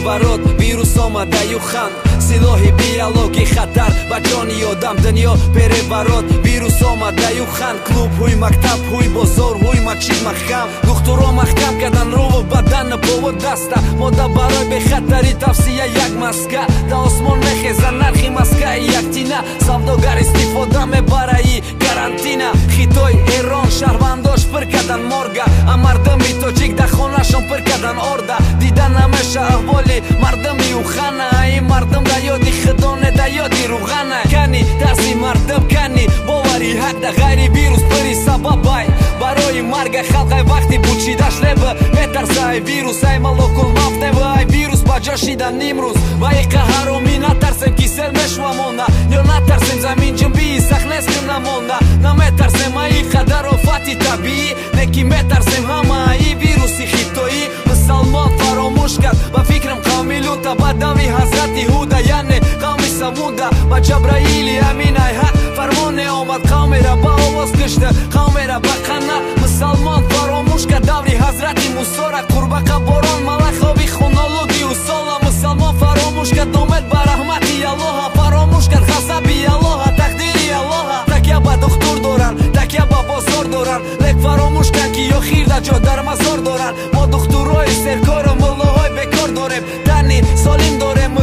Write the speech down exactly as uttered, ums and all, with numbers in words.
переворот, вирус омадаю ханд, силоҳи биологи хатар ба ҷони одам. Дунё переворот, вирус омадаю ханд, клубҳои мактаб, ҳои бозор, ҳои масҷид махкам. духтуро маҳкам кардан рӯву бадан пову даста. мода барои бехатари тавсия як маска, да осмон мехеза нархи маскаи яктина. савдогар истифода мебараи карантина. хитой эрон шаҳрвандош пир кардан морга, а мардами тоҷик да хонашон пир кардан орда. дида намеша аҳволи мардами ухана, и мардам да ёди хидоне да ёди руғана. кани дарси мардам кани бовари ҳақ да ғайри вирус пири сабабай. барои марга халқай вақти бучидаш леба метарса ай вирус, ай малокул мафтева ай вирус ба ҷо шидан нимрӯз. ва и қаҳароми натарсем ки сел мешва монда, ё натарсем замин ҷунбии сахнеским намонда. наметарсем ай қадар офати табиӣ, неки метарсем ҳама ай вируси хитоӣ. мусалмон фаромӯш кард ба фикрам қавми лута, ба даври ҳазрати ҳуда яъне қавми самуда. ба ҷабраили амин ай ҳақ фармоне омад, қавмеро ба овоз кишта, қавмеро ба қана. мусалмон фаромӯш кард даври ҳазрати мусора, қурбақа борон малахови хунолуди усола. мусалмон фаромӯш кард омед ба раҳмати аллоҳа, фаромӯш кард ғазаби аллоҳа, тақдири аллоҳа. такя ба духтур доранд, такя ба бозор доранд, лек фаромӯш кард ки охир да ҷо дар мазор доранд. мо духтурои серкору муллоҳои бекор дорем, тани солим дорем.